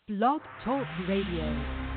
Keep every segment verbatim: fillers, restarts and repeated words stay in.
Blog Talk Radio.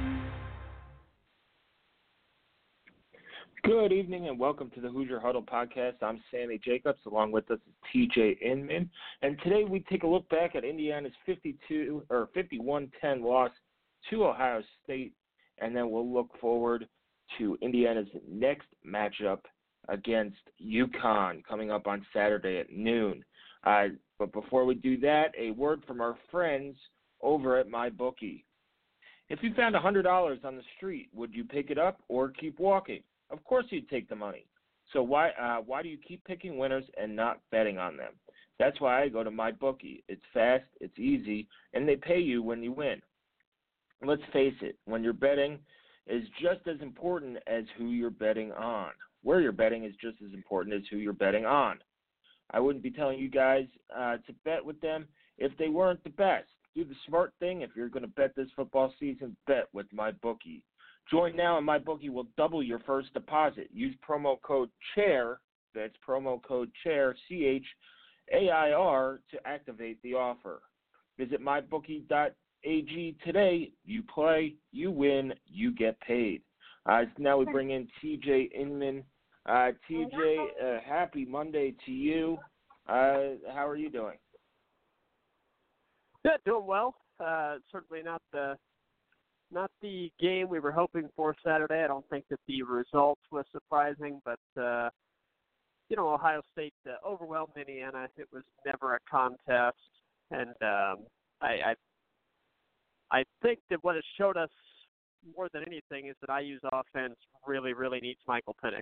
Good evening and welcome to the Hoosier Huddle podcast. I'm Sammy Jacobs. Along with us is T J Inman. And today we take a look back at Indiana's fifty-two or fifty-one ten loss to Ohio State, and then we'll look forward to Indiana's next matchup against UConn coming up on Saturday at noon. Uh, but before we do that, a word from our friends over at MyBookie. If you found one hundred dollars on the street, would you pick it up or keep walking? Of course you'd take the money. So why uh, why do you keep picking winners and not betting on them? That's why I go to MyBookie. It's fast, it's easy, and they pay you when you win. Let's face it, when you're betting is just as important as who you're betting on. Where you're betting is just as important as who you're betting on. I wouldn't be telling you guys uh, to bet with them if they weren't the best. Do the smart thing. If you're going to bet this football season, bet with MyBookie. Join now and MyBookie will double your first deposit. Use promo code CHAIR, that's promo code CHAIR, C H A I R, to activate the offer. Visit my bookie dot a g today. You play, you win, you get paid. Uh, now we bring in T J Inman. Uh, T J, uh, happy Monday to you. Uh, how are you doing? Good, doing well. Uh, certainly not the not the game we were hoping for Saturday. I don't think that the result was surprising, but uh, you know, Ohio State uh, overwhelmed Indiana. It was never a contest, and um, I, I I think that what it showed us more than anything is that I U's offense really, really needs Michael Penix.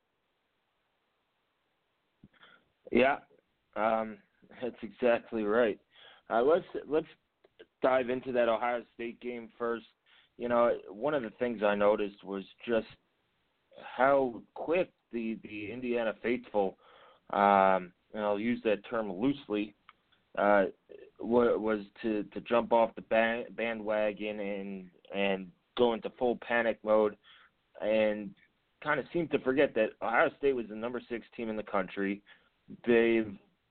Yeah, um, that's exactly right. Uh, let's let's dive into that Ohio State game first. You know, one of the things I noticed was just how quick the, the Indiana faithful, um, and I'll use that term loosely, uh, was to, to jump off the band, bandwagon and and go into full panic mode, and kind of seemed to forget that Ohio State was the number six team in the country. They've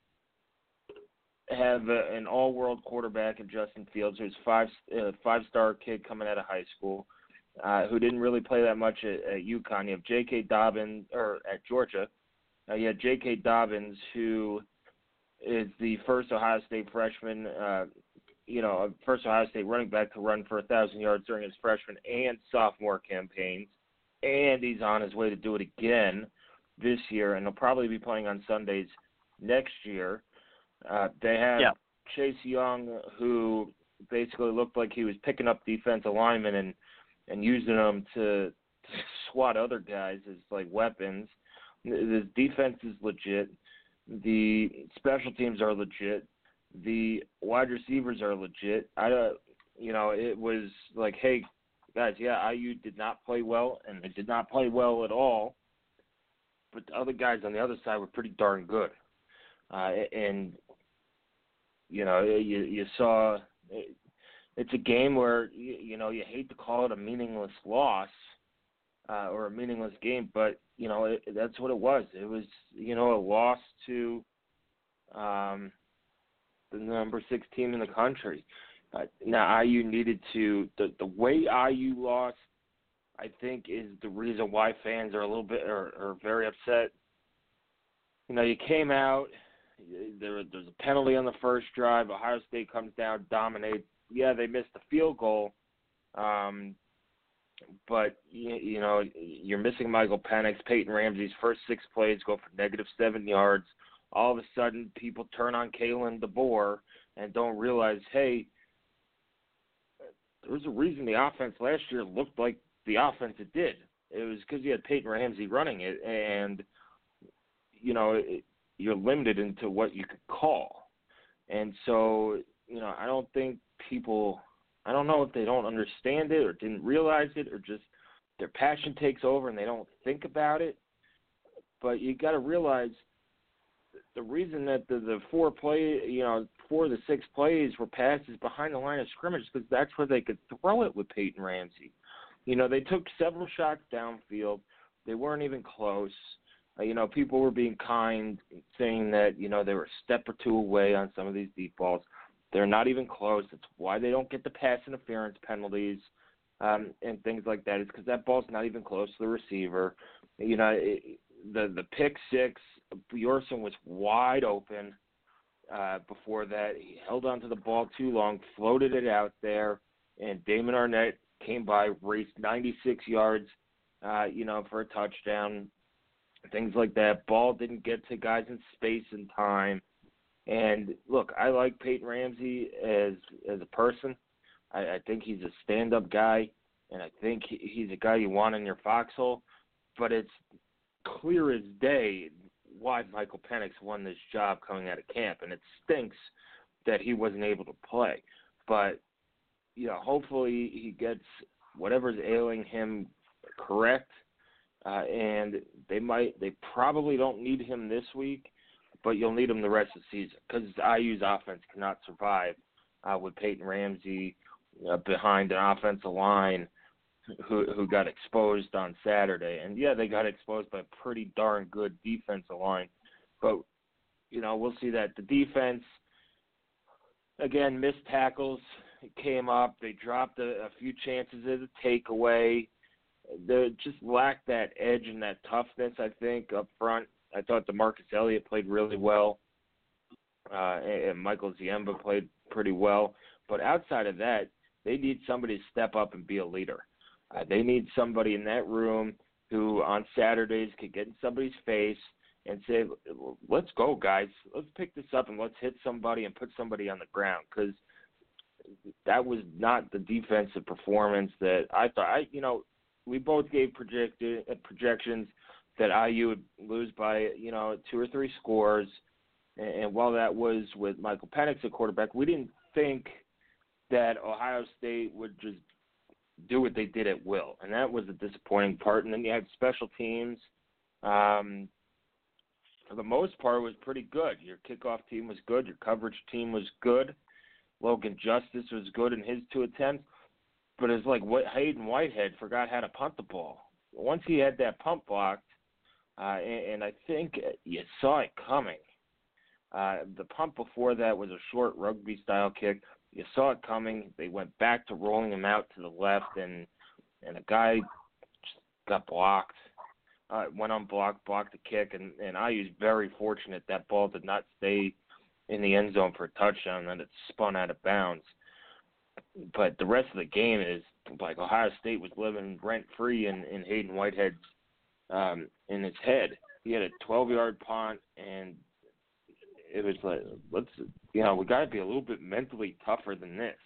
have a, an all-world quarterback in Justin Fields, who's five uh, five-star kid coming out of high school, uh, who didn't really play that much at, at UConn. You have J K. Dobbins, or at Georgia. Uh, you have J K. Dobbins, who is the first Ohio State freshman, uh, you know, first Ohio State running back to run for a thousand yards during his freshman and sophomore campaigns, and he's on his way to do it again this year, and he'll probably be playing on Sundays next year. Uh, they have yeah. Chase Young, who basically looked like he was picking up defensive linemen and, and using them to, to swat other guys as like weapons. The defense is legit. The special teams are legit. The wide receivers are legit. I, uh, you know, it was like, hey, guys, yeah, I U did not play well, and they did not play well at all. But the other guys on the other side were pretty darn good. Uh, and You know, you you saw it's a game where, you, you know, you hate to call it a meaningless loss uh, or a meaningless game, but, you know, it, that's what it was. It was, you know, a loss to um, the number six team in the country. Uh, now, I U needed to the, – the way I U lost, I think, is the reason why fans are a little bit are, are very upset. You know, you came out – There, there's a penalty on the first drive. Ohio State comes down, dominates. Yeah, they missed the field goal, um, but you, you know you're missing Michael Penix. Peyton Ramsey's first six plays go for negative seven yards. All of a sudden, people turn on Kalen DeBoer and don't realize, hey, there was a reason the offense last year looked like the offense it did. It was because you had Peyton Ramsey running it, and you know. It, you're limited into what you could call. And so, you know, I don't think people, I don't know if they don't understand it or didn't realize it or just their passion takes over and they don't think about it. But you got to realize the reason that the, the four play, you know, four of the six plays were passes behind the line of scrimmage because that's where they could throw it with Peyton Ramsey. You know, they took several shots downfield. They weren't even close. Uh, you know, people were being kind, saying that, you know, they were a step or two away on some of these deep balls. They're not even close. That's why they don't get the pass interference penalties um, and things like that. It's because that ball's not even close to the receiver. You know, it, the the pick six, Bjorson was wide open uh, before that. He held onto the ball too long, floated it out there, and Damon Arnett came by, raced ninety-six yards, uh, you know, for a touchdown, things like that. Ball didn't get to guys in space and time. And look, I like Peyton Ramsey as as a person. I, I think he's a stand-up guy, and I think he, he's a guy you want in your foxhole. But it's clear as day why Michael Penix won this job coming out of camp, and it stinks that he wasn't able to play. But you know, hopefully he gets whatever's ailing him correct, uh, and they might they probably don't need him this week. But you'll need him the rest of the season because I U's offense cannot survive uh, with Peyton Ramsey uh, behind an offensive line who who got exposed on Saturday. And, yeah, they got exposed by a pretty darn good defensive line. But, you know, we'll see that. The defense, again, missed tackles came up. They dropped a, a few chances as a takeaway. They just lacked that edge and that toughness, I think, up front. I thought DeMarcus Elliott played really well, uh, and Michael Ziemba played pretty well. But outside of that, they need somebody to step up and be a leader. Uh, they need somebody in that room who on Saturdays could get in somebody's face and say, let's go, guys. Let's pick this up and let's hit somebody and put somebody on the ground, because that was not the defensive performance that I thought. I, you know, we both gave projected, uh, projections that I U would lose by, you know, two or three scores. And, and while that was with Michael Penix at quarterback, we didn't think that Ohio State would just do what they did at will. And that was the disappointing part. And then you had special teams. Um, for the most part, was pretty good. Your kickoff team was good. Your coverage team was good. Logan Justice was good in his two attempts. But it's like what Hayden Whitehead forgot how to punt the ball. Once he had that punt blocked, Uh, and, and I think you saw it coming. Uh, the punt before that was a short rugby-style kick. You saw it coming. They went back to rolling him out to the left, and and a guy just got blocked. Uh, went unblocked, blocked the kick, and, and I was very fortunate that ball did not stay in the end zone for a touchdown, and it spun out of bounds. But the rest of the game is like Ohio State was living rent-free in, in Hayden Whitehead's Um, in his head. He had a twelve-yard punt, and it was like, let's, you know, we got to be a little bit mentally tougher than this.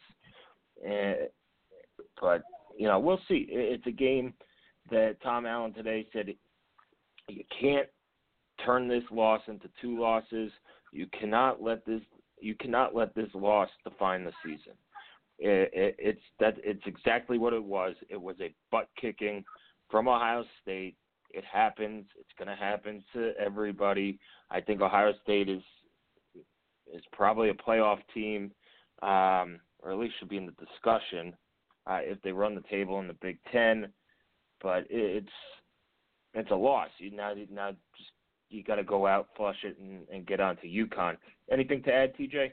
And, but, you know, we'll see. It's a game that Tom Allen today said you can't turn this loss into two losses. You cannot let this. You cannot let this loss define the season. It, it, it's that. It's exactly what it was. It was a butt kicking from Ohio State. It happens. It's going to happen to everybody. I think Ohio State is is probably a playoff team, um, or at least should be in the discussion uh, if they run the table in the Big Ten. But it, it's it's a loss. You now now just you got to go out, flush it, and, and get on to UConn. Anything to add, T J?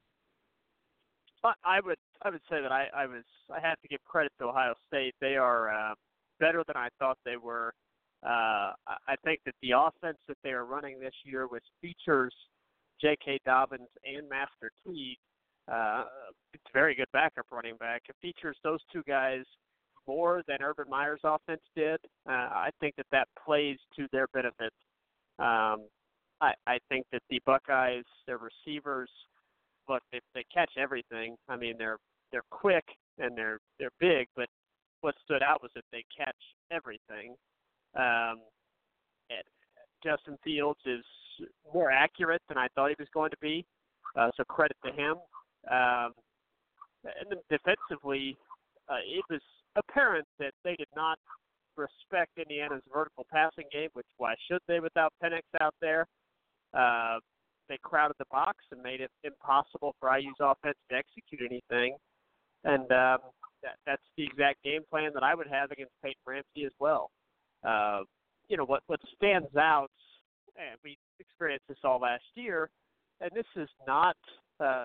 I would I would say that I, I was I have to give credit to Ohio State. They are uh, better than I thought they were. Uh, I think that the offense that they are running this year, which features J K. Dobbins and Master Teague, uh, it's a very good backup running back. It features those two guys more than Urban Meyer's offense did. Uh, I think that that plays to their benefit. Um, I, I think that the Buckeyes, their receivers, look, they, they catch everything. I mean, they're they're quick and they're they're big, but what stood out was that they catch everything. Um, Justin Fields is more accurate than I thought he was going to be, uh, so credit to him. Um, and then defensively, uh, it was apparent that they did not respect Indiana's vertical passing game, which why should they without Penix out there? Uh, they crowded the box and made it impossible for I U's offense to execute anything. And um, that, that's the exact game plan that I would have against Peyton Ramsey as well. Uh, you know, what, what stands out, and we experienced this all last year, and this is not uh,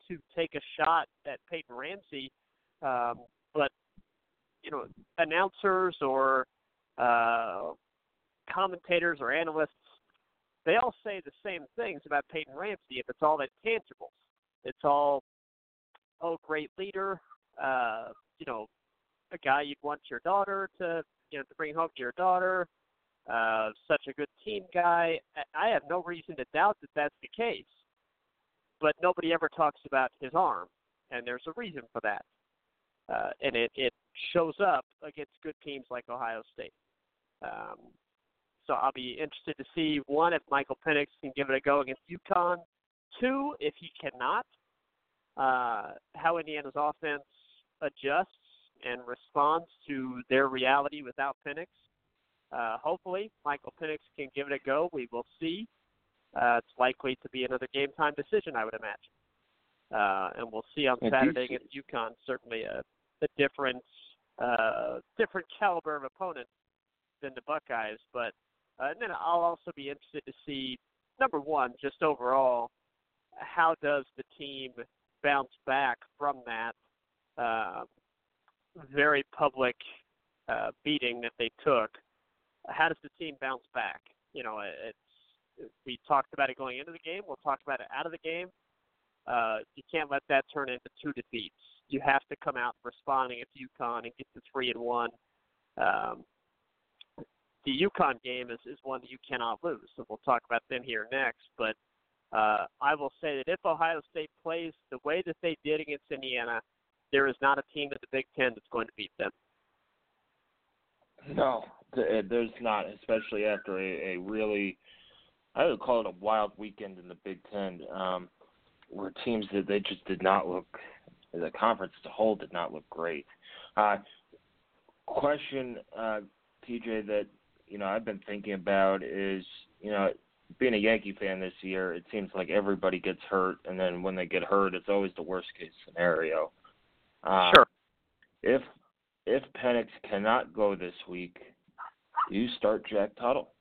to take a shot at Peyton Ramsey, um, but you know, announcers or uh, commentators or analysts, they all say the same things about Peyton Ramsey. If it's all intangibles, it's all, oh, great leader, uh, you know, a guy you'd want your daughter to, you know, to bring home to your daughter, uh, such a good team guy. I have no reason to doubt that that's the case, but nobody ever talks about his arm, and there's a reason for that. Uh, and it, it shows up against good teams like Ohio State. Um, so I'll be interested to see, one, if Michael Penix can give it a go against UConn. Two, if he cannot, uh, how Indiana's offense adjusts and responds to their reality without Penix. Uh, hopefully, Michael Penix can give it a go. We will see. Uh, it's likely to be another game-time decision, I would imagine. Uh, and we'll see on And Saturday you- against UConn. Certainly a, a different, uh, different caliber of opponent than the Buckeyes. But uh, and then I'll also be interested to see, number one, just overall, how does the team bounce back from that uh, very public uh, beating that they took? How does the team bounce back? You know, it's we talked about it going into the game. We'll talk about it out of the game. Uh, you can't let that turn into two defeats. You have to come out responding against UConn and get to three and one. Um, the UConn game is, is one that you cannot lose, so we'll talk about them here next. But uh, I will say that if Ohio State plays the way that they did against Indiana, there is not a team in the Big Ten that's going to beat them. No, th- there's not, especially after a, a really, I would call it a wild weekend in the Big Ten, um, where teams that they just did not look, the conference as a whole did not look great. Uh, question, uh, T J, that, you know, I've been thinking about is, you know, being a Yankee fan this year, it seems like everybody gets hurt, and then when they get hurt, it's always the worst-case scenario. Uh, Sure. If if Penix cannot go this week, you start Jack Tuttle.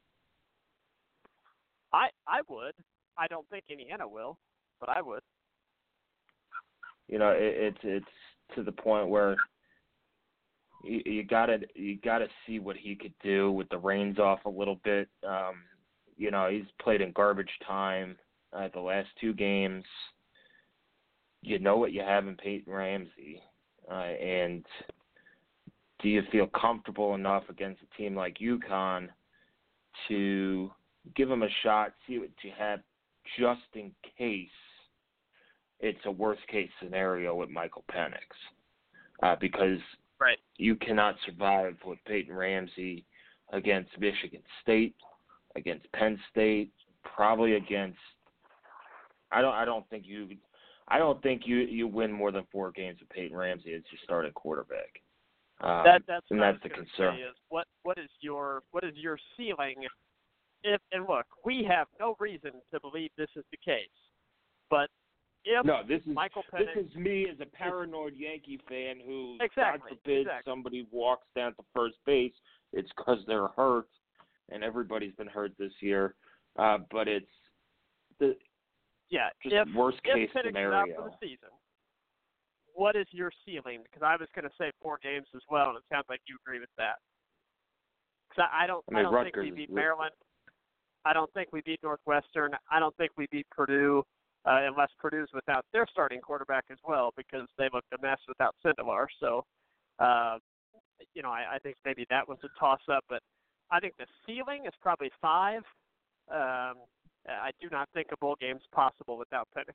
I I would. I don't think Indiana will, but I would. You know, it, it's it's to the point where you, you gotta you gotta see what he could do with the reins off a little bit. Um, you know, he's played in garbage time uh, the last two games. You know what you have in Peyton Ramsey, uh, and do you feel comfortable enough against a team like UConn to give him a shot, see what you have, just in case it's a worst-case scenario with Michael Penix? Uh, because right. you cannot survive with Peyton Ramsey against Michigan State, against Penn State, probably against. I don't. I don't think you. I don't think you, you win more than four games with Peyton Ramsey as your starting quarterback. Um, that that's and what that's I the was concern. say is what what is your what is your ceiling? If and look, we have no reason to believe this is the case, but if No, this is Michael Penix, this is me as a paranoid Yankee fan who, exactly, God forbid, exactly. somebody walks down to first base. It's because they're hurt, and everybody's been hurt this year. Uh, but it's the yeah, just if, worst if case Penix scenario. is out for the season, what is your ceiling? Because I was going to say four games as well, and it sounds like you agree with that. Because I, I don't, I mean, I don't Rutgers think we beat is- Maryland. I don't think we beat Northwestern. I don't think we beat Purdue, uh, unless Purdue's without their starting quarterback as well, because they looked a mess without Sindelar. So, uh, you know, I, I think maybe that was a toss-up, but I think the ceiling is probably five. Um, I do not think a bowl game's possible without Penix.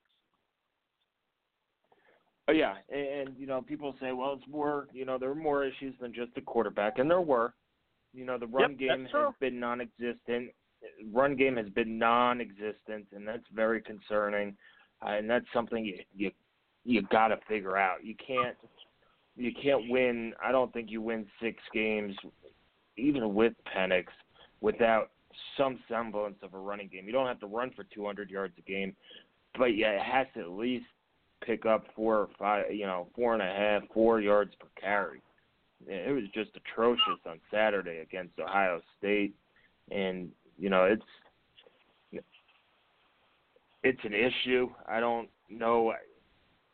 Oh, yeah, and, and, you know, people say, well, it's more, you know, there are more issues than just the quarterback, and there were. You know, the run Yep, game that's true. has been non-existent. Run game has been non-existent, and that's very concerning. Uh, and that's something you you you got to figure out. You can't you can't win. I don't think you win six games, even with Penix, without some semblance of a running game. You don't have to run for two hundred yards a game, but yeah, it has to at least pick up four or five, you know, four and a half, four yards per carry. It was just atrocious on Saturday against Ohio State, and you know it's it's an issue. I don't know.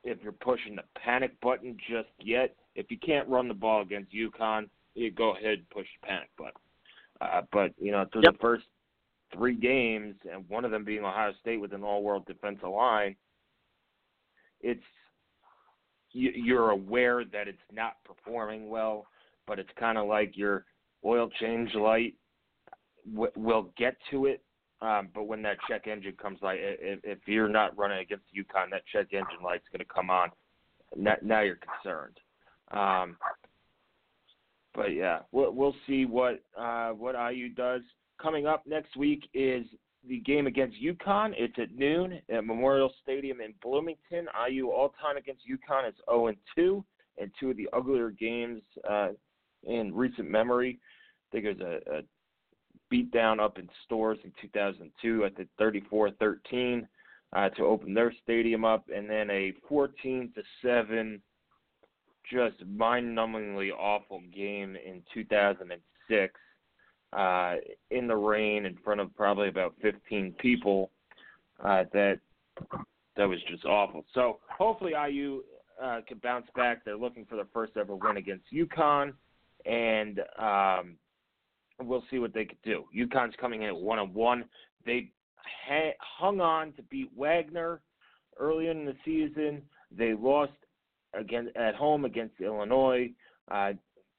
if you're pushing the panic button just yet. If you can't run the ball against UConn, you go ahead and push the panic button. Uh, but, you know, through yep. the first three games, and one of them being Ohio State with an all-world defensive line, it's you, you're aware that it's not performing well, but it's kind of like your oil change light. We'll get to it, um, but when that check engine comes light, if, if you're not running against UConn, that check engine light's going to come on. Now, now you're concerned. Um, but yeah, we'll, we'll see what uh, what I U does. Coming up next week is the game against UConn. It's at noon at Memorial Stadium in Bloomington. I U all-time against UConn is oh and two, and two of the uglier games uh, in recent memory. I think it was a, a beat down up in Storrs in two thousand two at the thirty-four thirteen uh, to open their stadium up, and then a fourteen to seven just mind-numbingly awful game in two thousand six uh, in the rain in front of probably about fifteen people. Uh, that that was just awful. So hopefully I U uh, can bounce back. They're looking for their first ever win against UConn, and um, we'll see what they could do. UConn's coming in at one and one. They ha- hung on to beat Wagner early in the season. They lost again at home against Illinois. Uh,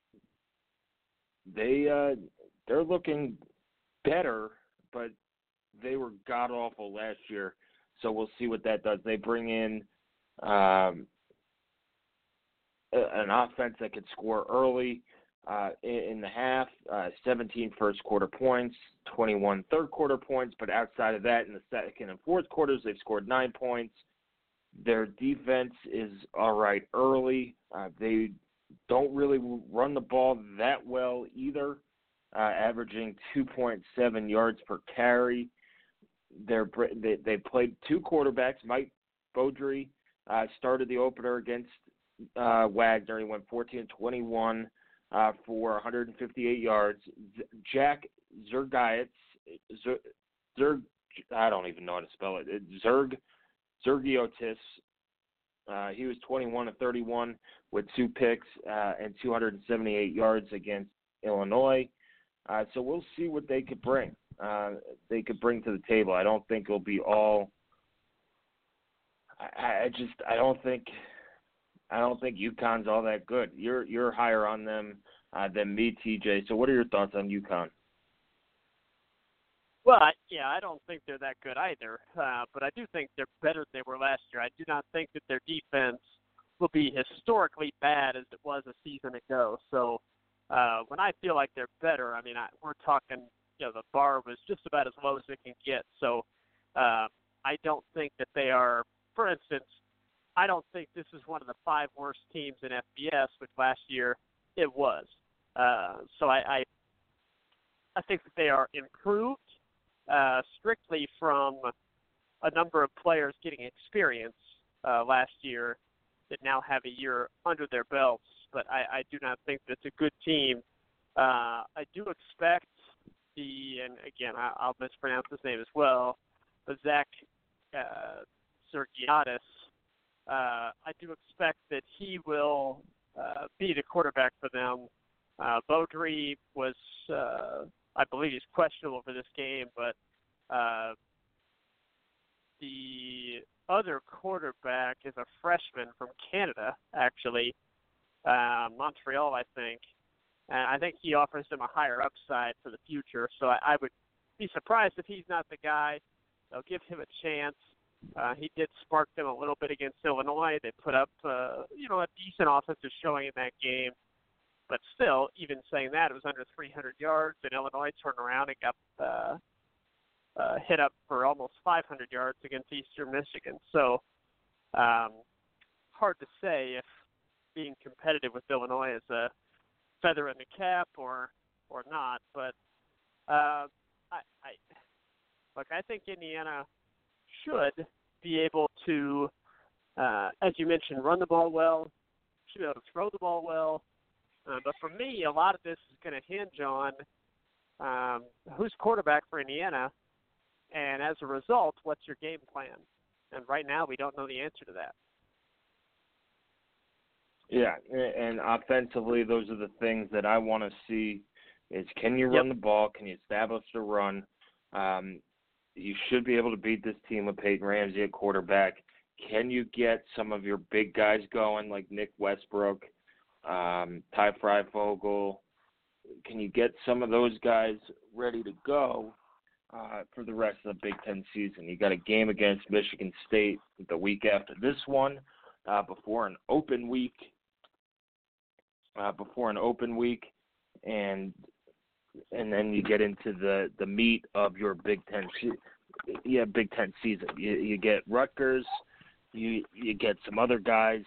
they uh, they're looking better, but they were god awful last year. So we'll see what that does. They bring in um, an offense that could score early. Uh, in, in the half, uh, seventeen first quarter points, twenty-one third quarter points, but outside of that, in the second and fourth quarters, they've scored nine points. Their defense is all right early. Uh, they don't really run the ball that well either, uh, averaging two point seven yards per carry. They're, they they played two quarterbacks. Mike Beaudry uh, started the opener against uh, Wagner. He went fourteen twenty-one. Uh, for one hundred fifty-eight yards. Z- Jack Zergiewicz, Zer, Zerg, I don't even know how to spell it. Zerg, Zergiewicz, uh, he was twenty-one to thirty-one with two picks uh, and two hundred seventy-eight yards against Illinois. Uh, so we'll see what they could bring. Uh, they could bring to the table. I don't think it'll be all. I, I just I don't think. I don't think UConn's all that good. You're you're higher on them uh, than me, T J. So what are your thoughts on UConn? Well, I, yeah, I don't think they're that good either, uh, but I do think they're better than they were last year. I do not think that their defense will be historically bad as it was a season ago. So uh, when I feel like they're better, I mean, I, we're talking, you know, the bar was just about as low as it can get. So uh, I don't think that they are, for instance, I don't think this is one of the five worst teams in F B S, which last year it was. Uh, so I, I I think that they are improved uh, strictly from a number of players getting experience uh, last year that now have a year under their belts. But I, I do not think that it's a good team. Uh, I do expect the, and again, I, I'll mispronounce his name as well, but Zach uh, Zergiadis, Uh, I do expect that he will uh, be the quarterback for them. Uh, Beaudry was, uh, I believe he's questionable for this game, but uh, the other quarterback is a freshman from Canada, actually, uh, Montreal, I think. And I think he offers them a higher upside for the future. So I, I would be surprised if he's not the guy. They'll give him a chance. Uh, he did spark them a little bit against Illinois. They put up, uh, you know, a decent offensive showing in that game. But still, even saying that, it was under three hundred yards, and Illinois turned around and got uh, uh, hit up for almost five hundred yards against Eastern Michigan. So um, hard to say if being competitive with Illinois is a feather in the cap or or not. But uh, I, I look, I think Indiana should be able to, uh, as you mentioned, run the ball well, should be able to throw the ball well. Uh, but for me, a lot of this is going to hinge on um, who's quarterback for Indiana, and as a result, what's your game plan? And right now, we don't know the answer to that. Yeah, and offensively, those are the things that I want to see is can you run Yep. the ball? Can you establish the run? Um, you should be able to beat this team with Peyton Ramsey at quarterback. Can you get some of your big guys going like Nick Westbrook, um, Ty Freifogel? Can you get some of those guys ready to go uh, for the rest of the Big Ten season? You got a game against Michigan State the week after this one, uh, before an open week. Uh, before an open week, and and then you get into the, the meat of your Big Ten, se- yeah, Big Ten season. You you get Rutgers, you you get some other guys,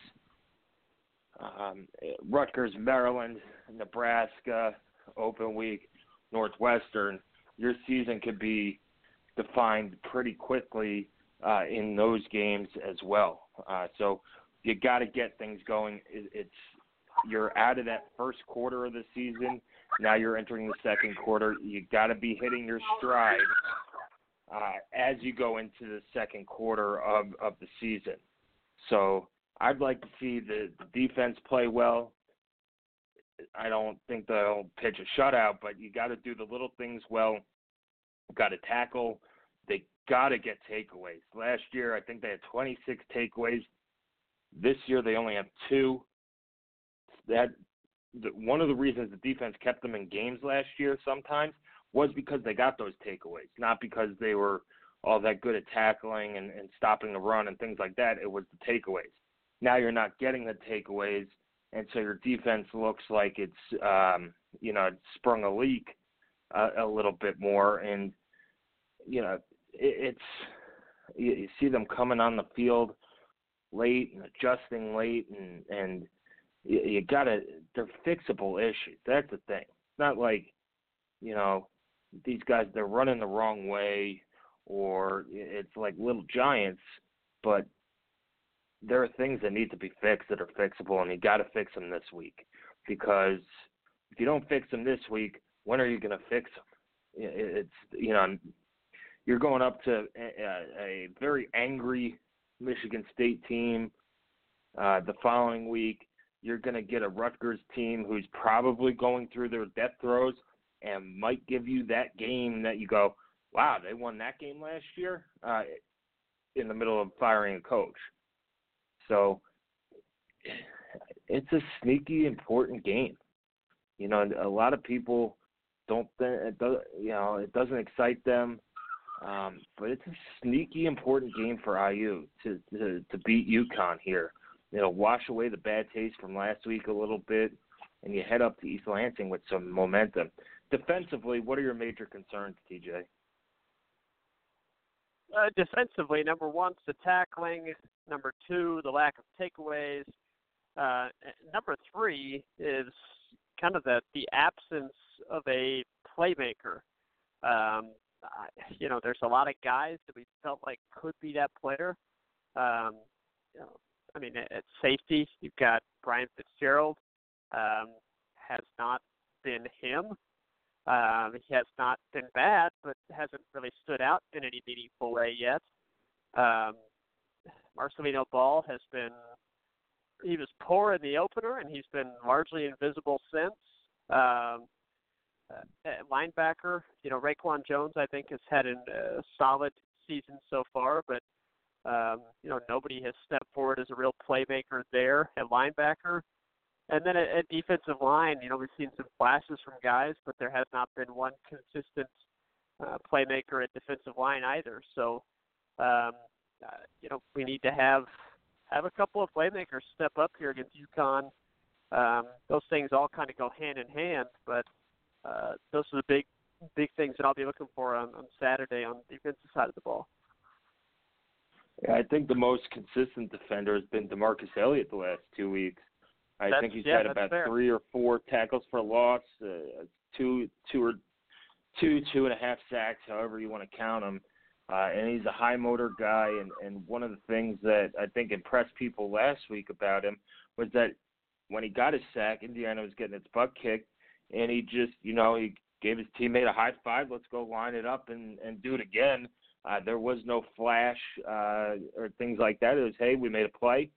um, Rutgers, Maryland, Nebraska, open week, Northwestern. Your season could be defined pretty quickly uh, in those games as well. Uh, so you got to get things going. It, it's You're out of that first quarter of the season. Now you're entering the second quarter. You got to be hitting your stride uh, as you go into the second quarter of, of the season. So I'd like to see the, the defense play well. I don't think they'll pitch a shutout, but you got to do the little things well. Got to tackle. They got to get takeaways. Last year, I think they had twenty-six takeaways. This year, they only have two. That the, one of the reasons the defense kept them in games last year sometimes was because they got those takeaways, not because they were all that good at tackling and, and stopping the run and things like that. It was the takeaways. Now you're not getting the takeaways, and so your defense looks like it's, um, you know, it's sprung a leak uh, a little bit more. And, you know, it, it's you, you see them coming on the field late and adjusting late, and, and you, you got to – they're fixable issues. That's the thing. It's not like, you know, these guys, they're running the wrong way or it's like little giants, but there are things that need to be fixed that are fixable, and you got to fix them this week, because if you don't fix them this week, when are you going to fix them? It's, you know, you're going up to a, a very angry Michigan State team uh, the following week. You're going to get a Rutgers team who's probably going through their death throes and might give you that game that you go, wow, they won that game last year, uh, in the middle of firing a coach. So it's a sneaky important game. You know, a lot of people don't think it does, you know, it doesn't excite them, um, but it's a sneaky important game for I U to to, to beat UConn here. It'll wash away the bad taste from last week a little bit, and you head up to East Lansing with some momentum. Defensively, what are your major concerns, T J? Uh, defensively, number one, the tackling. Number two, the lack of takeaways. Uh, number three is kind of the, the absence of a playmaker. Um, I, you know, there's a lot of guys that we felt like could be that player. Um, you know, I mean, at, at safety, you've got Brian Fitzgerald. Um, has not been him. Um, he has not been bad, but hasn't really stood out in any meaningful way yet. Um, Marcelino Ball has been, he was poor in the opener, and he's been largely invisible since. Um, uh, linebacker, you know, Raekwon Jones, I think, has had a uh, solid season so far, but, um, you know, nobody has stepped forward as a real playmaker there at linebacker. And then at, at defensive line, you know, we've seen some flashes from guys, but there has not been one consistent uh, playmaker at defensive line either. So, um, uh, you know, we need to have have a couple of playmakers step up here against UConn. Um, those things all kind of go hand in hand, but uh, those are the big, big things that I'll be looking for on, on Saturday on the defensive side of the ball. Yeah, I think the most consistent defender has been DeMarcus Elliott the last two weeks. I that's, think he's yeah, had about fair. three or four tackles for loss, uh, two, two or two, two and a half sacks, however you want to count them. Uh, and he's a high motor guy. And, and one of the things that I think impressed people last week about him was that when he got his sack, Indiana was getting its butt kicked, and he just, you know, he gave his teammate a high five. Let's go line it up and, and do it again. Uh, there was no flash uh, or things like that. It was, hey, we made a play.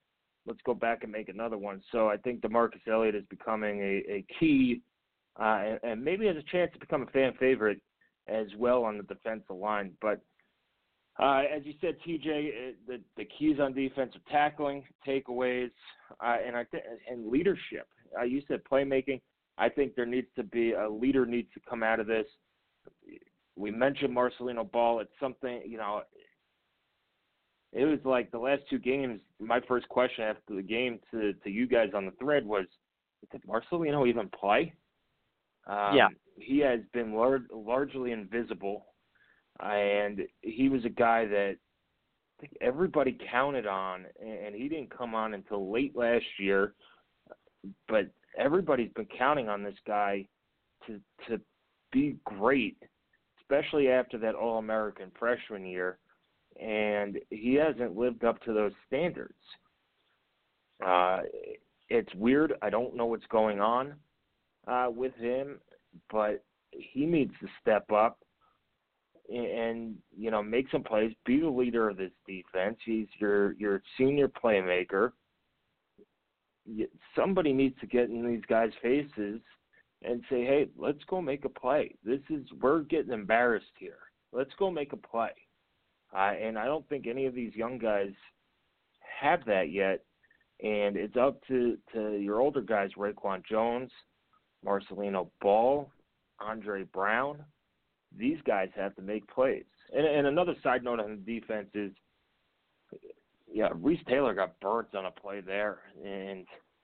let's go back and make another one. So I think DeMarcus Elliott is becoming a, a key uh, and, and maybe has a chance to become a fan favorite as well on the defensive line. But uh, as you said, T J, the, the keys on defensive tackling, takeaways, uh, and I th- and leadership. Uh, you said playmaking. I think there needs to be a leader needs to come out of this. We mentioned Marcelino Ball. It's something, you know, it was like the last two games, my first question after the game to, to you guys on the thread was, did Marcelino even play? Um, yeah. He has been lar- largely invisible, uh, and he was a guy that I think everybody counted on, and he didn't come on until late last year, but everybody's been counting on this guy to to be great, especially after that All-American freshman year, and he hasn't lived up to those standards. Uh, it's weird. I don't know what's going on uh, with him, but he needs to step up and, and, you know, make some plays, be the leader of this defense. He's your, your senior playmaker. Somebody needs to get in these guys' faces and say, hey, let's go make a play. This is, we're getting embarrassed here. Let's go make a play. Uh, and I don't think any of these young guys have that yet. And it's up to, to your older guys, Raekwon Jones, Marcelino Ball, Andre Brown. These guys have to make plays. And, and another side note on the defense is, yeah, Reese Taylor got burnt on a play there. And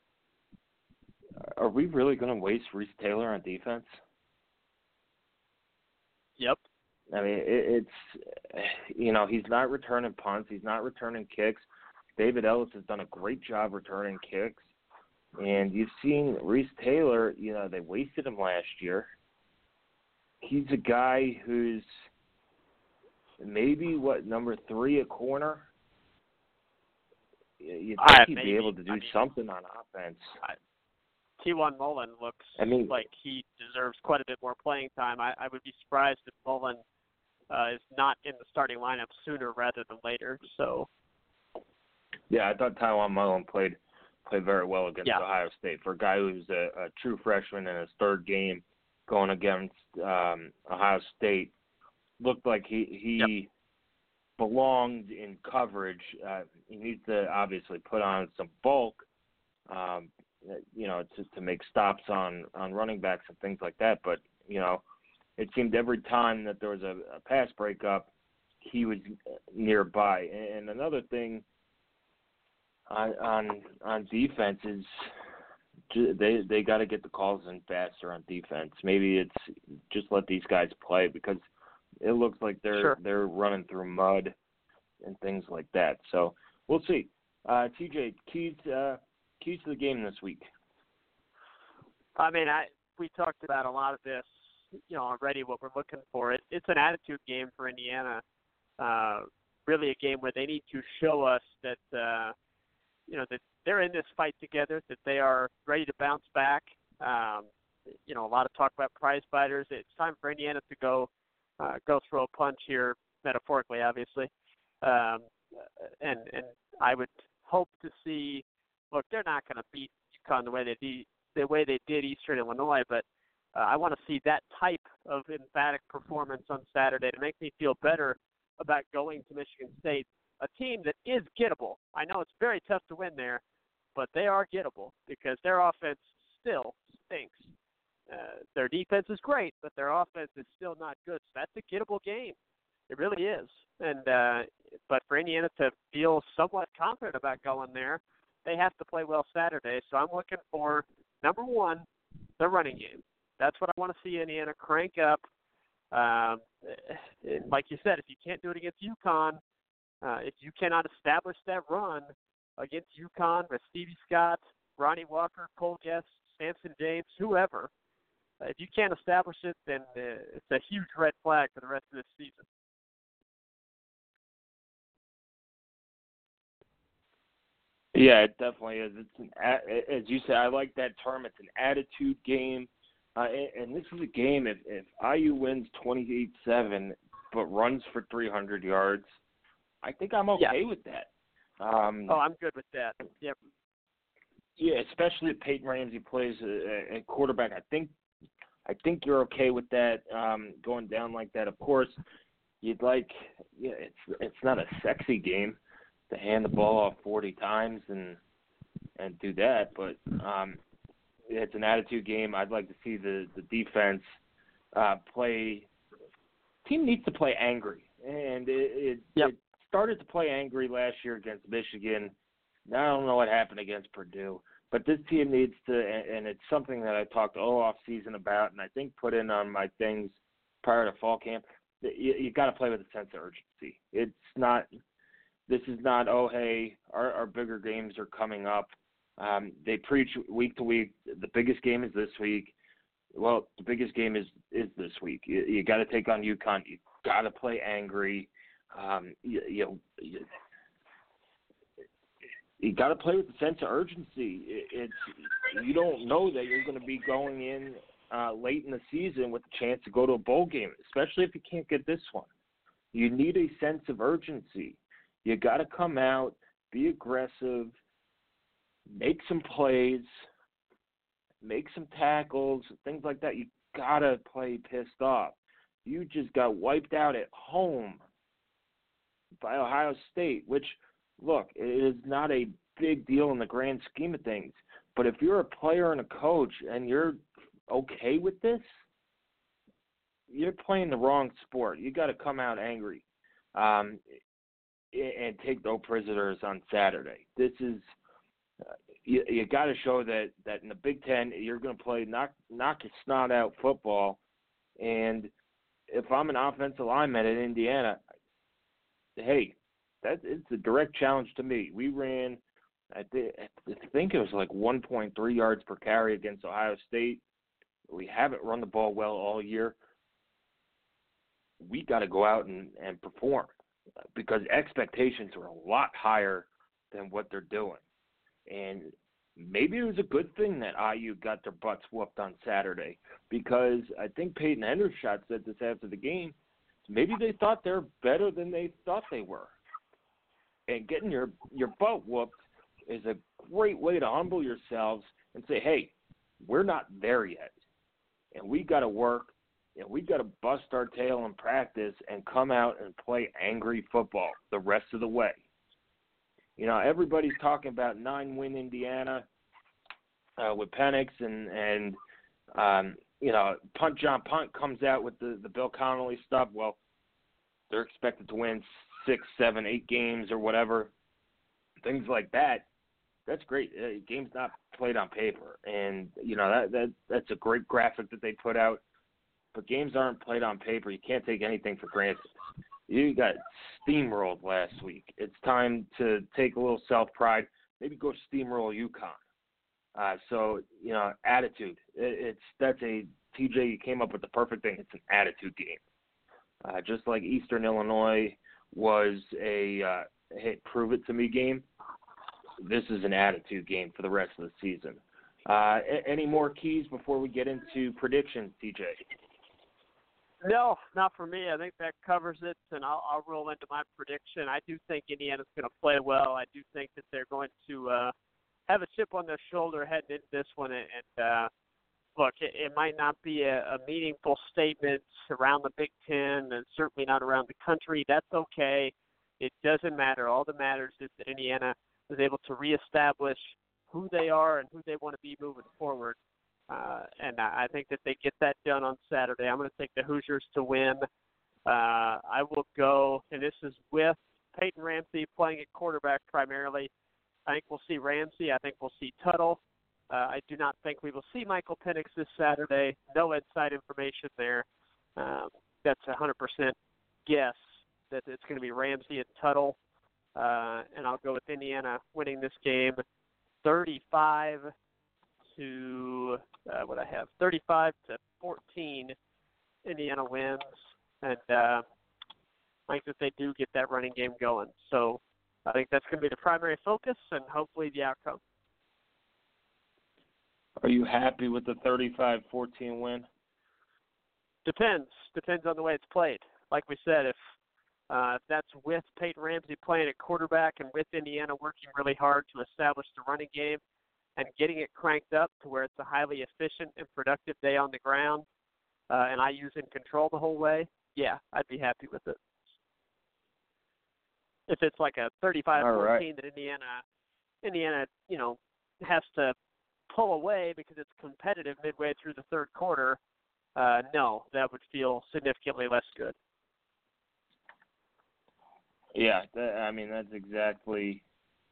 are we really going to waste Reese Taylor on defense? Yep. I mean, it, it's, you know, he's not returning punts. He's not returning kicks. David Ellis has done a great job returning kicks. And you've seen Reese Taylor, you know, they wasted him last year. He's a guy who's maybe, what, number three at corner? You'd think I, he'd maybe. be able to do I mean, something on offense. I, T one Mullen looks I mean, like he deserves quite a bit more playing time. I, I would be surprised if Mullen uh, is not in the starting lineup sooner rather than later. So, yeah, I thought Tywan Mullen played played very well against yeah. Ohio State. For a guy who's a, a true freshman in his third game going against um, Ohio State, looked like he he Yep. belonged in coverage. Uh, he needs to obviously put on some bulk, um, you know, to, to make stops on, on running backs and things like that. But, you know, it seemed every time that there was a, a pass breakup, he was nearby. And another thing on on, on defense is they they got to get the calls in faster on defense. Maybe it's just let these guys play because it looks like they're Sure. they're running through mud and things like that. So we'll see. Uh, T J, keys uh, keys to the game this week. I mean, I we talked about a lot of this, you know, already. What we're looking for, it it's an attitude game for Indiana. Uh, really, a game where they need to show us that uh, you know that they're in this fight together, that they are ready to bounce back. Um, you know, a lot of talk about prize fighters. It's time for Indiana to go uh, go throw a punch here, metaphorically, obviously. Um, and and I would hope to see. Look, they're not going to beat UConn the way they did the way they did Eastern Illinois, but uh, I want to see that type of emphatic performance on Saturday to make me feel better about going to Michigan State, a team that is gettable. I know it's very tough to win there, but they are gettable because their offense still stinks. Uh, their defense is great, but their offense is still not good. So that's a gettable game. It really is. And uh, but for Indiana to feel somewhat confident about going there, they have to play well Saturday. So I'm looking for, number one, the running game. That's what I want to see Indiana crank up. Um, like you said, if you can't do it against UConn, uh, if you cannot establish that run against UConn with Stevie Scott, Ronnie Walker, Cole Guest, Samson James, whoever, if you can't establish it, then uh, it's a huge red flag for the rest of this season. Yeah, it definitely is. It's an, as you said, I like that term. It's an attitude game, uh, and, and this is a game. If, if I U wins twenty-eight seven, but runs for three hundred yards, I think I'm okay yeah. with that. Um, oh, I'm good with that. Yep. Yeah, especially if Peyton Ramsey plays a, a quarterback. I think I think you're okay with that um, going down like that. Of course, you'd like yeah, it's it's not a sexy game to hand the ball off forty times and and do that, but um, it's an attitude game. I'd like to see the the defense uh, play. Team needs to play angry, and it it, yep. it started to play angry last year against Michigan. Now I don't know what happened against Purdue, but this team needs to, and it's something that I talked all off season about, and I think put in on my things prior to fall camp. You, you got to play with a sense of urgency. It's not. This is not. Oh, hey, our, our bigger games are coming up. Um, they preach week to week. The biggest game is this week. Well, the biggest game is is this week. You, you got to take on UConn. You got to play angry. Um, you, you, you You got to play with a sense of urgency. It's you don't know that you're going to be going in uh, late in the season with a chance to go to a bowl game, especially if you can't get this one. You need a sense of urgency. You got to come out, be aggressive, make some plays, make some tackles, things like that. You got to play pissed off. You just got wiped out at home by Ohio State, which – look, it is not a big deal in the grand scheme of things, but if you're a player and a coach and you're okay with this, you're playing the wrong sport. You got to come out angry um, and take no prisoners on Saturday. This is uh, you, you got to show that, that in the Big Ten you're going to play knock knock your snot out football. And if I'm an offensive lineman at Indiana, hey. That it's a direct challenge to me. We ran, I, th- I think it was like one point three yards per carry against Ohio State. We haven't run the ball well all year. We got to go out and, and perform because expectations are a lot higher than what they're doing. And maybe it was a good thing that I U got their butts whooped on Saturday because I think Peyton Hendershot said this after the game. Maybe they thought they're better than they thought they were. And getting your, your butt whooped is a great way to humble yourselves and say, hey, we're not there yet. And we got to work, and we got to bust our tail in practice and come out and play angry football the rest of the way. You know, everybody's talking about nine-win Indiana uh, with Penix and, and um, you know, Punt John Punt comes out with the, the Bill Connolly stuff. Well, they're expected to win six, seven, eight games or whatever, things like that. That's great. Uh, game's not played on paper, and you know that that that's a great graphic that they put out. But games aren't played on paper. You can't take anything for granted. You got steamrolled last week. It's time to take a little self-pride. Maybe go steamroll UConn. Uh, so you know, attitude. It, it's that's a T J. You came up with the perfect thing. It's an attitude game. Uh, just like Eastern Illinois was a uh, hey, prove it to me game. This is an attitude game for the rest of the season. Uh, a- any more keys before we get into predictions, T J? No, not for me. I think that covers it, and I'll, I'll roll into my prediction. I do think Indiana's going to play well. I do think that they're going to uh, have a chip on their shoulder heading into this one, and, and uh, look, it, it might not be a, a meaningful statement around the Big Ten and certainly not around the country. That's okay. It doesn't matter. All that matters is that Indiana was able to reestablish who they are and who they want to be moving forward. Uh, and I think that they get that done on Saturday. I'm going to take the Hoosiers to win. Uh, I will go, and this is with Peyton Ramsey playing at quarterback primarily. I think we'll see Ramsey. I think we'll see Tuttle. Uh, I do not think we will see Michael Penix this Saturday. No inside information there. Um, that's a one hundred percent guess that it's going to be Ramsey and Tuttle. Uh, and I'll go with Indiana winning this game thirty-five to, uh, what I have, thirty-five to fourteen. Indiana wins. And uh, I think that they do get that running game going. So I think that's going to be the primary focus and hopefully the outcome. Are you happy with the thirty-five fourteen win? Depends. Depends on the way it's played. Like we said, if Uh, that's with Peyton Ramsey playing at quarterback and with Indiana working really hard to establish the running game and getting it cranked up to where it's a highly efficient and productive day on the ground, uh, and I U's in control the whole way, yeah, I'd be happy with it. If it's like a thirty-five fourteen right. that Indiana, Indiana, you know, has to pull away because it's competitive midway through the third quarter, uh, no, that would feel significantly less good. Yeah, that, I mean, that's exactly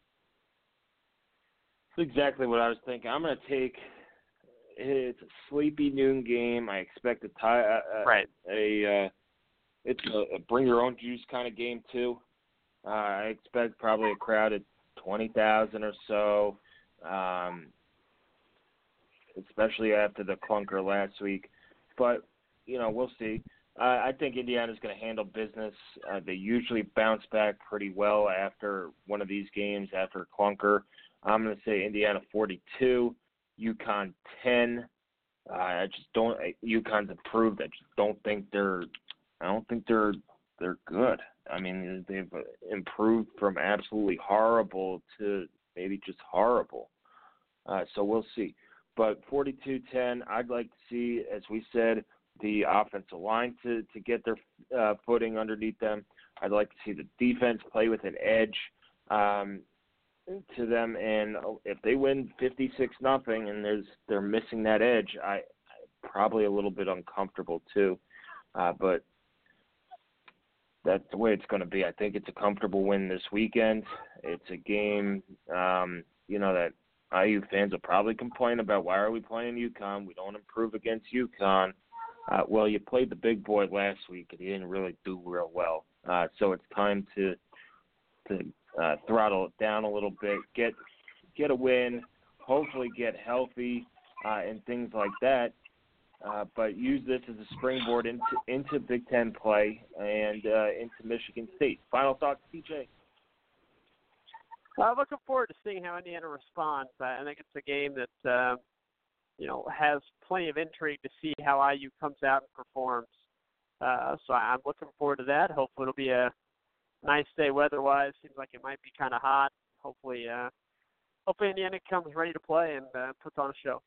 that's exactly what I was thinking. I'm going to take – it's a sleepy noon game. I expect a tie. Uh, right. A, uh, it's a, a bring-your-own-juice kind of game, too. Uh, I expect probably a crowd of twenty thousand or so, um, especially after the clunker last week. But, you know, we'll see. Uh, I think Indiana's going to handle business. Uh, they usually bounce back pretty well after one of these games, after a clunker. I'm going to say Indiana forty-two, UConn ten. Uh, I just don't – UConn's improved. I just don't think they're – I don't think they're they're good. I mean, they've improved from absolutely horrible to maybe just horrible. Uh, so we'll see. But forty-two ten, I'd like to see, as we said, the offensive line to, to get their uh, footing underneath them. I'd like to see the defense play with an edge um, to them. And if they win fifty-six nothing and there's they're missing that edge, I, I'm probably a little bit uncomfortable too. Uh, but that's the way it's going to be. I think it's a comfortable win this weekend. It's a game, um, you know, that I U fans will probably complain about. Why are we playing UConn? We don't improve against UConn. Uh, well, you played the big boy last week, and he didn't really do real well. Uh, so it's time to to uh, throttle it down a little bit, get get a win, hopefully get healthy, uh, and things like that. Uh, but use this as a springboard into into Big Ten play and uh, into Michigan State. Final thoughts, T J? I'm looking forward to seeing how Indiana responds. I think it's a game that uh, you know has plenty of intrigue to see how I U comes out and performs. Uh, so I'm looking forward to that. Hopefully it'll be a nice day weather-wise. Seems like it might be kind of hot. Hopefully, uh, hopefully Indiana comes ready to play and uh, puts on a show.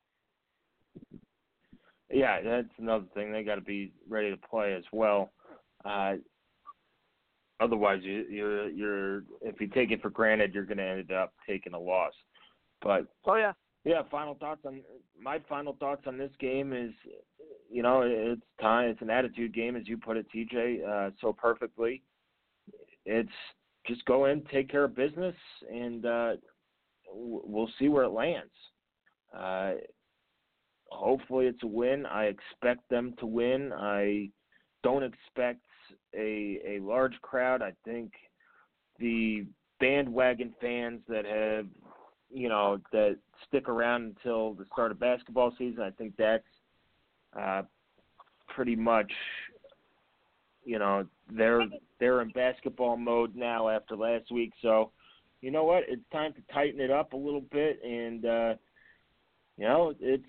Yeah, that's another thing. They got to be ready to play as well. Uh, otherwise, you, you're you're if you take it for granted, you're going to end up taking a loss. But oh yeah, yeah. Final thoughts on my final thoughts on this game is, you know, it's time. It's an attitude game, as you put it, T J, uh, so perfectly. It's just go in, take care of business, and uh, we'll see where it lands. Uh, Hopefully it's a win. I expect them to win. I don't expect a a large crowd. I think the bandwagon fans that have, you know, that stick around until the start of basketball season, I think that's uh, pretty much, you know, they're they're in basketball mode now after last week. So, you know what? It's time to tighten it up a little bit, and uh, you know, it's.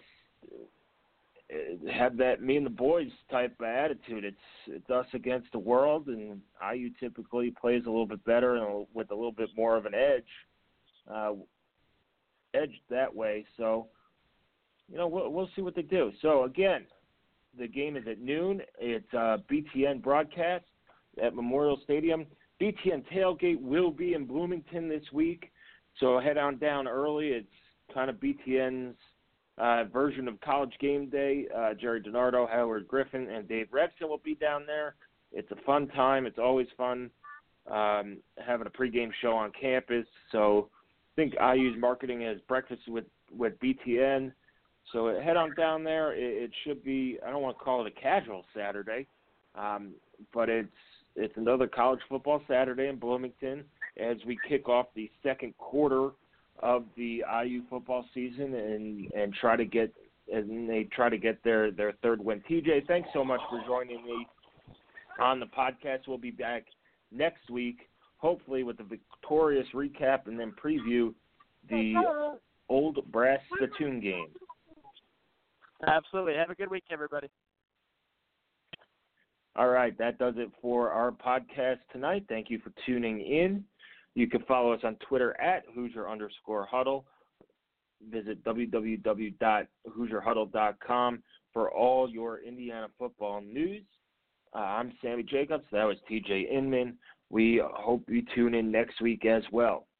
Have that me and the boys type of attitude. It's it's us against the world, and I U typically plays a little bit better and with a little bit more of an edge, uh, edge that way. So, you know, we'll we'll see what they do. So again, the game is at noon. It's a B T N broadcast at Memorial Stadium. B T N tailgate will be in Bloomington this week, so head on down early. It's kind of B T N's Uh, version of College Game Day. uh, Jerry DiNardo, Howard Griffin, and Dave Rexon will be down there. It's a fun time. It's always fun um, having a pregame show on campus. So I think I U's marketing as breakfast with, with B T N. So head on down there. It, it should be, I don't want to call it a casual Saturday, um, but it's it's another college football Saturday in Bloomington as we kick off the second quarter of the I U football season and, and try to get and they try to get their, their third win. T J, thanks so much for joining me on the podcast. We'll be back next week, hopefully with a victorious recap and then preview the Old Brass Spittoon game. Absolutely. Have a good week, everybody. All right, that does it for our podcast tonight. Thank you for tuning in. You can follow us on Twitter at Hoosier underscore Huddle. Visit w w w dot hoosier huddle dot com for all your Indiana football news. Uh, I'm Sammy Jacobs. That was T J Inman. We hope you tune in next week as well.